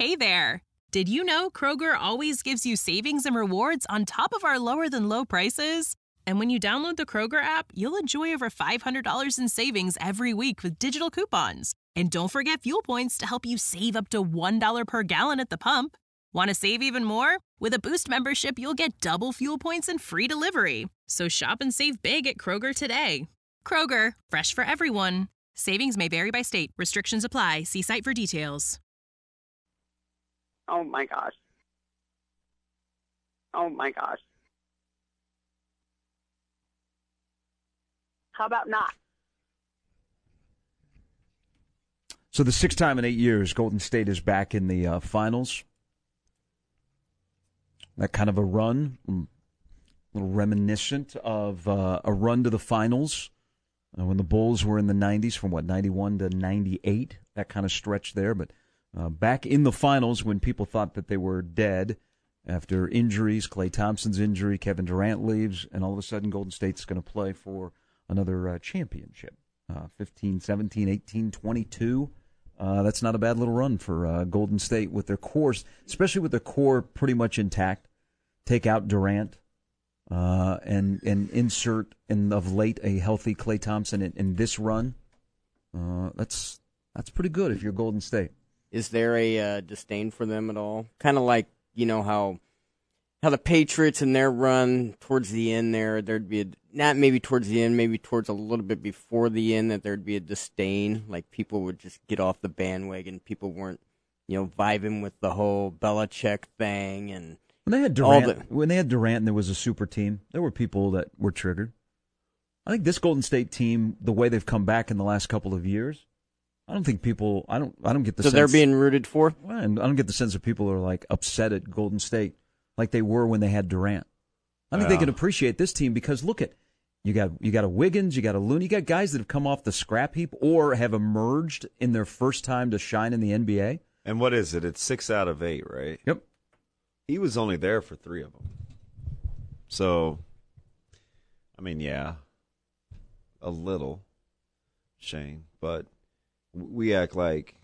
Hey there! Did you know Kroger always gives you savings and rewards on top of our lower-than-low prices? And when you download the Kroger app, you'll enjoy over $500 in savings every week with digital coupons. And don't forget fuel points to help you save up to $1 per gallon at the pump. Want to save even more? With a Boost membership, you'll get double fuel points and free delivery. So shop and save big at Kroger today. Kroger, fresh for everyone. Savings may vary by state. Restrictions apply. See site for details. Oh, my gosh. Oh, my gosh. How about not? So the sixth time in 8 years, Golden State is back in the finals. That kind of a run, a little reminiscent of a run to the finals when the Bulls were in the 90s, from 91 to 98, that kind of stretch there. But back in the finals when people thought that they were dead after injuries, Klay Thompson's injury, Kevin Durant leaves, and all of a sudden Golden State's going to play for another championship. 15, 17, 18, 22. That's not a bad little run for Golden State with their core, especially with their core pretty much intact. Take out Durant and insert, of late, a healthy Klay Thompson in this run. That's pretty good if you're Golden State. Is there a disdain for them at all? Kind of like, you know, how the Patriots in their run towards the end there'd be not maybe towards the end, maybe towards a little bit before the end, that there'd be a disdain. Like people would just get off the bandwagon. People weren't, vibing with the whole Belichick thing. And when they had Durant, and there was a super team, there were people that were triggered. I think this Golden State team, the way they've come back in the last couple of years, I don't think people. I don't get the sense. So they're being rooted for? I don't get the sense that people are like upset at Golden State like they were when they had Durant. I think they can appreciate this team because look at you got a Wiggins, you got a Looney, you got guys that have come off the scrap heap or have emerged in their first time to shine in the NBA. And what is it? It's 6 out of 8, right? Yep. He was only there for 3 of them. So, I mean, yeah, a little, Shane, but we act like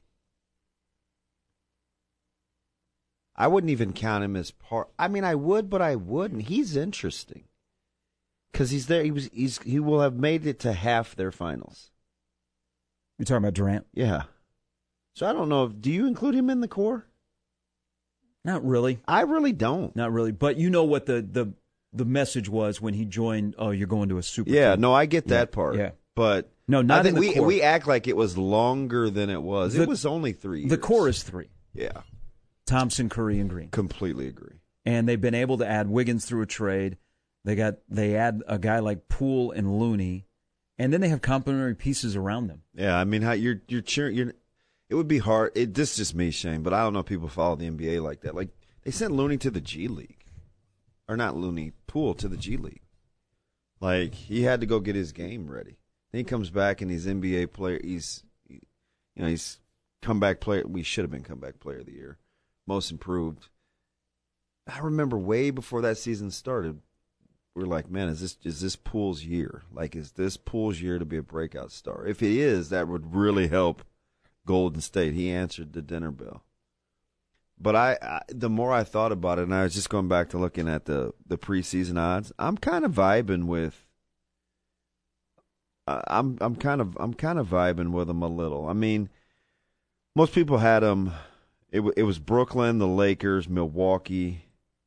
I wouldn't even count him as part. I mean, I would, but I wouldn't. He's interesting because he's there. He will have made it to half their finals. You're talking about Durant? Yeah. So I don't know. Do you include him in the core? Not really. I really don't. Not really. But you know what the message was when he joined? Oh, you're going to a super Yeah, team. no, I get that part. Yeah. But no, not I think in the core. We act like it was longer than it was. It was only 3 years. The core is 3. Yeah. Thompson, Curry, and Green. Completely agree. And they've been able to add Wiggins through a trade. They add a guy like Poole and Looney, and then they have complementary pieces around them. Yeah, I mean, how you're cheering. It would be hard. This is just me, Shane, but I don't know if people follow the NBA like that. Like they sent Looney to the G League, or not Looney, Poole to the G League. Like he had to go get his game ready. Then he comes back and he's NBA player. He's comeback player. We should have been comeback player of the year, most improved. I remember way before that season started, we were like, man, is this Poole's year? Like, is this Poole's year to be a breakout star? If it is, that would really help Golden State. He answered the dinner bell. But I the more I thought about it, and I was just going back to looking at the preseason odds, I'm kind of vibing with. I'm kind of vibing with them a little. I mean, most people had them. It was Brooklyn, the Lakers, Milwaukee.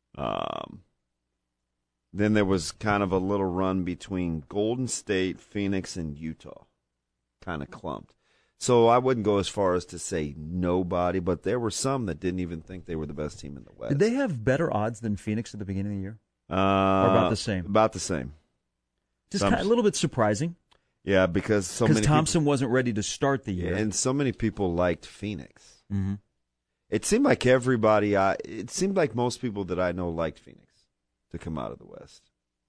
Then there was kind of a little run between Golden State, Phoenix, and Utah, kind of clumped. So I wouldn't go as far as to say nobody, but there were some that didn't even think they were the best team in the West. Did they have better odds than Phoenix at the beginning of the year? Or about the same? About the same. Just kind of a little bit surprising. Yeah, because many Thompson wasn't ready to start the year. And so many people liked Phoenix. Mm-hmm. It seemed like it seemed like most people that I know liked Phoenix to come out of the West.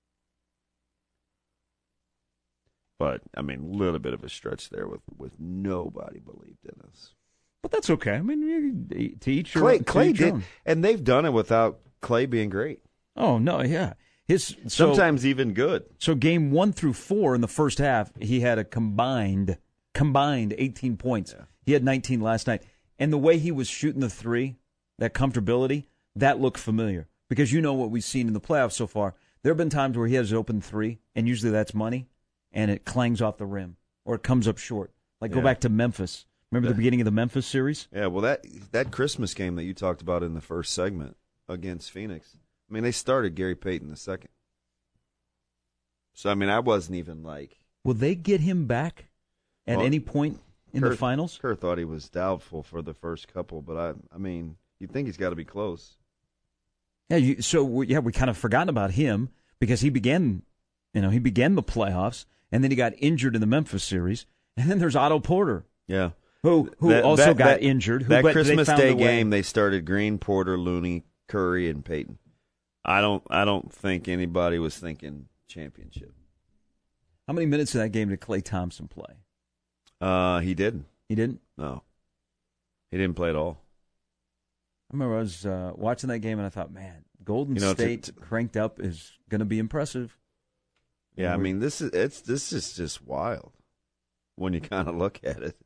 But, I mean, a little bit of a stretch there with nobody believed in us. But that's okay. I mean, to each your Klay did, own. and they've done it without Klay being great. Oh, no, yeah. Sometimes even good. So game 1 through 4 in the first half, he had a combined 18 points. Yeah. He had 19 last night. And the way he was shooting the three, that comfortability, that looked familiar. Because you know what we've seen in the playoffs so far. There have been times where he has an open three, and usually that's money, and it clangs off the rim, or it comes up short. Like, go back to Memphis. Remember the beginning of the Memphis series? Yeah, well, that Christmas game that you talked about in the first segment against Phoenix, I mean, they started Gary Payton the second. So, I mean, I wasn't even like... Will they get him back at any point in the finals? Kerr thought he was doubtful for the first couple, but I mean, you'd think he's got to be close. Yeah, we kind of forgotten about him because he began the playoffs, and then he got injured in the Memphis series, and then there's Otto Porter. Yeah. Who also got injured. That Christmas Day game, they started Green, Porter, Looney, Curry, and Payton. I don't think anybody was thinking championship. How many minutes of that game did Klay Thompson play? He didn't. He didn't? No. He didn't play at all. I remember I was watching that game, and I thought, man, Golden State cranked up is going to be impressive. Yeah, I mean, this is just wild when you kind of look at it.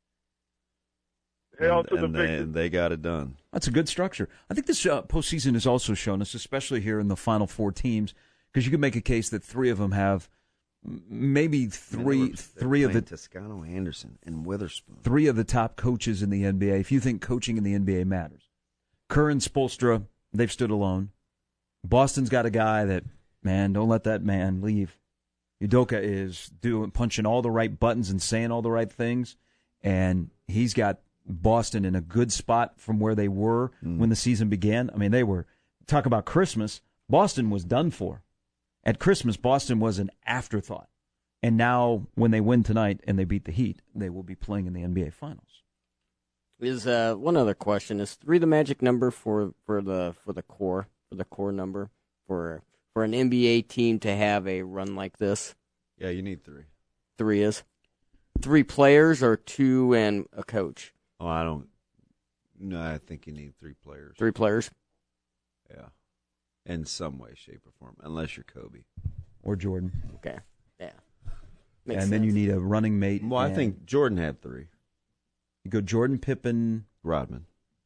And they got it done. That's a good structure. I think this postseason has also shown us, especially here in the Final Four teams, because you could make a case that three of them have maybe three of the Toscano, Anderson, and Witherspoon. Three of the top coaches in the NBA. If you think coaching in the NBA matters, Kerr and Spoelstra, they've stood alone. Boston's got a guy that, man, don't let that man leave. Udoka is punching all the right buttons and saying all the right things, and he's got Boston in a good spot from where they were when the season began. I mean, talk about Christmas. Boston was done for. At Christmas, Boston was an afterthought. And now, when they win tonight and they beat the Heat, they will be playing in the NBA Finals. Is one other question: is 3 the magic number for the core number for an NBA team to have a run like this? Yeah, you need 3. 3 is 3 players or 2 and a coach. Oh, I don't. No, I think you need 3 players. 3 players. Yeah, in some way, shape, or form, unless you're Kobe or Jordan. Okay. Yeah. And then you need a running mate. Well, I think Jordan had 3. You go Jordan, Pippen, Rodman.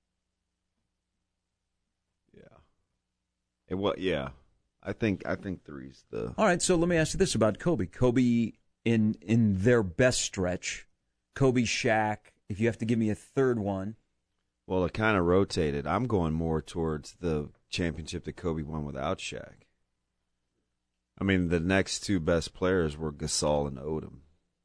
Yeah. Yeah. I think 3's the. All right. So let me ask you this about Kobe. Kobe in their best stretch. Kobe, Shaq. If you have to give me a third one. Well, it kind of rotated. I'm going more towards the championship that Kobe won without Shaq. I mean, the next 2 best players were Gasol and Odom.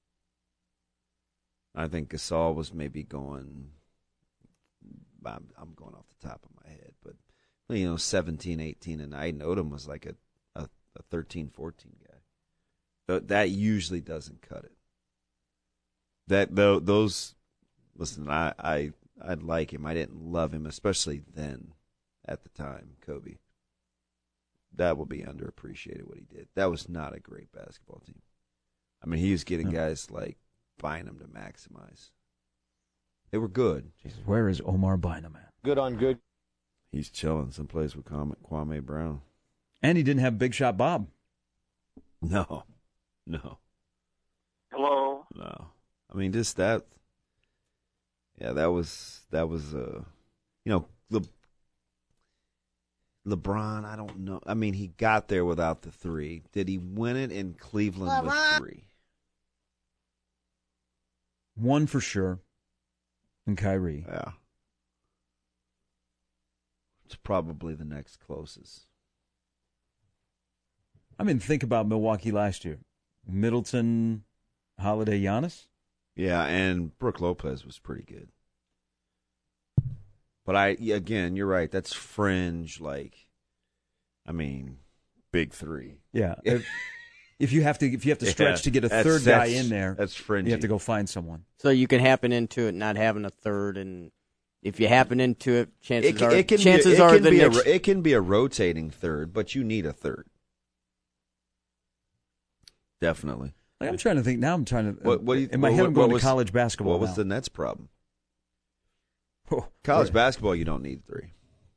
I think Gasol was maybe going, I'm going off the top of my head, but 17, 18 a night, and Odom was like a 13, 14 guy. That usually doesn't cut it. Those, listen, I'd like him. I didn't love him, especially then, at the time, Kobe. That will be underappreciated what he did. That was not a great basketball team. I mean, he was getting guys like Bynum to maximize. They were good. Jesus, where is Omar Bynum at? Good on good. He's chilling someplace with Kwame Brown. And he didn't have Big Shot Bob. No. Hello. No. I mean, just that. Yeah, that was LeBron, I don't know. I mean, he got there without the 3. Did he win it in Cleveland with 3? 1 for sure. And Kyrie. Yeah. It's probably the next closest. I mean, think about Milwaukee last year. Middleton, Holiday, Giannis. Yeah, and Brook Lopez was pretty good. But again, you're right. That's fringe, big 3. Yeah. If you have to stretch to get a third guy in there, that's fringy. You have to go find someone. So you can happen into it not having a third, and if you happen into it, chances are it can be a rotating third, but you need a third. Definitely. I'm trying to think now. I'm trying to. In my head, I'm going to college basketball. What was the Nets' problem? College basketball, you don't need 3.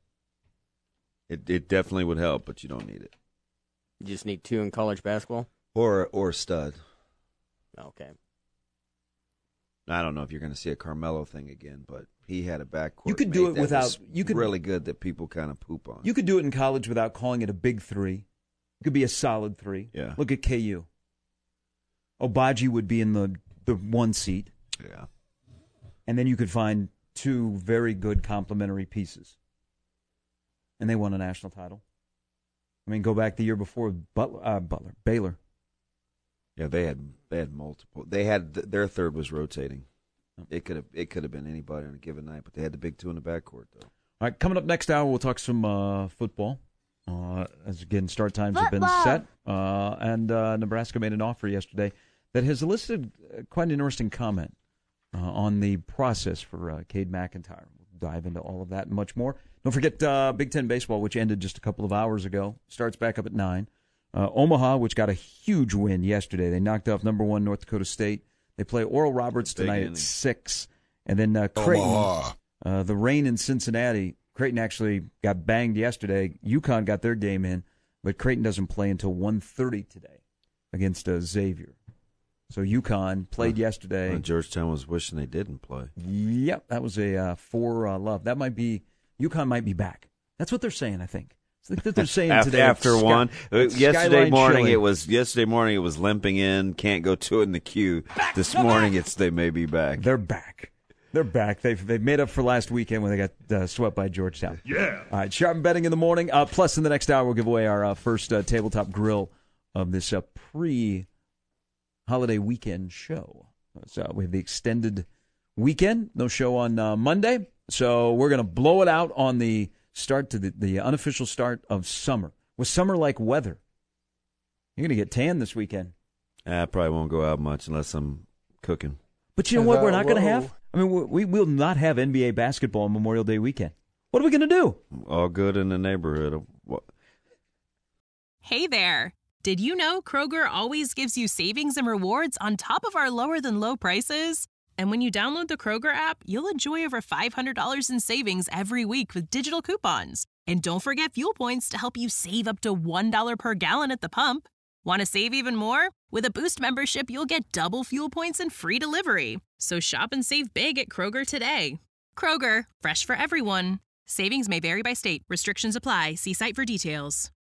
It definitely would help, but you don't need it. You just need 2 in college basketball? Or stud. Okay. I don't know if you're going to see a Carmelo thing again, but he had a backcourt. You could do it that without. was You could really good that people kind of poop on. You could do it in college without calling it a big three. It could be a solid three. Yeah. Look at KU. Obagi would be in the one seat. Yeah. And then you could find two very good complementary pieces. And they won a national title. I mean, go back the year before Baylor. Yeah, they had multiple. They had their third was rotating. It could have been anybody on a given night, but they had the big two in the backcourt though. All right, coming up next hour, we'll talk some football. As again, start times have been set, and Nebraska made an offer yesterday that has elicited quite an interesting comment on the process for Cade McIntyre. We'll dive into all of that and much more. Don't forget Big Ten baseball, which ended just a couple of hours ago, starts back up at 9. Omaha, which got a huge win yesterday. They knocked off number 1 North Dakota State. They play Oral Roberts tonight at 6. And then Creighton, the rain in Cincinnati. Creighton actually got banged yesterday. UConn got their game in, but Creighton doesn't play until 1:30 today against Xavier. So UConn played yesterday. Well, Georgetown was wishing they didn't play. Yep, that was a 4-love. That might be UConn might be back. That's what they're saying, I think. That's what they're saying today. After one, yesterday morning Chili. it was limping in. Can't go to it in the queue. This morning they may be back. They're back. They're back. They've made up for last weekend when they got swept by Georgetown. Yeah. All right, sharp betting in the morning. Plus, in the next hour, we'll give away our first tabletop grill of this pre-holiday weekend show. So we have the extended weekend. No show on Monday. So we're going to blow it out on the start to the unofficial start of summer. With summer-like weather. You're going to get tan this weekend. I probably won't go out much unless I'm cooking. But you know what we're not going to have? I mean, we will not have NBA basketball on Memorial Day weekend. What are we going to do? All good in the neighborhood. Hey there. Did you know Kroger always gives you savings and rewards on top of our lower-than-low prices? And when you download the Kroger app, you'll enjoy over $500 in savings every week with digital coupons. And don't forget fuel points to help you save up to $1 per gallon at the pump. Want to save even more? With a Boost membership, you'll get double fuel points and free delivery. So shop and save big at Kroger today. Kroger, fresh for everyone. Savings may vary by state. Restrictions apply. See site for details.